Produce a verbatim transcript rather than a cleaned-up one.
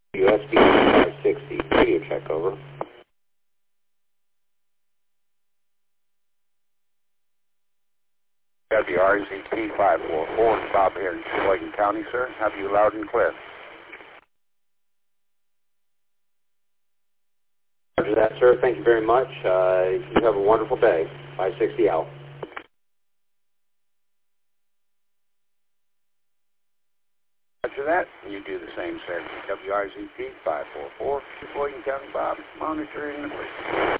U S B five sixty, radio check, over. W R Z T five four four, stop here in Sheboygan County, sir. Have you loud and clear? Roger that, sir. Thank you very much. Uh, you have a wonderful day. five sixty out. Roger that. You do the same, sir. W R Z T five four four, Sheboygan County, Bob, monitoring the